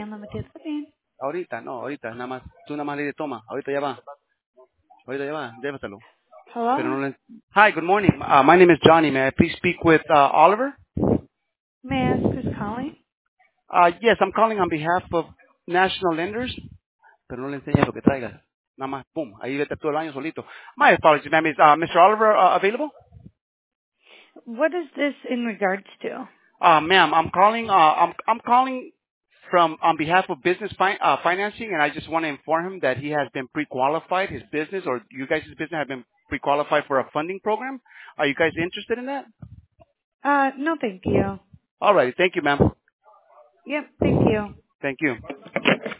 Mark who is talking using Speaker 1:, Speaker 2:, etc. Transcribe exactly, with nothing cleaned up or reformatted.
Speaker 1: Unlimited Living.
Speaker 2: Ahorita, no, ahorita, nada más, tú nada más le dices, toma, ahorita ya va, ahorita ya va, llévatelo. Pero
Speaker 1: Hello?
Speaker 2: no le... Hi, good morning. Uh, my name is Johnny. May I please speak with uh, Oliver?
Speaker 1: May I ask who's calling?
Speaker 2: Uh, yes, I'm calling on behalf of National Lenders. Pero no le enseñes lo que traigas. Nada más, pum, ahí vete todo el año solito. My apologies, ma'am. Is uh, mister Oliver uh, available?
Speaker 1: What is this in regards to?
Speaker 2: Uh, ma'am, I'm calling, uh, I'm, I'm calling from, on behalf of business fi- uh, financing, and I just want to inform him that he has been pre-qualified, his business, or you guys' business have been pre-qualified for a funding program. Are you guys interested in that?
Speaker 1: Uh, no thank you.
Speaker 2: All right, thank you, ma'am.
Speaker 1: Yep, thank you.
Speaker 2: Thank you.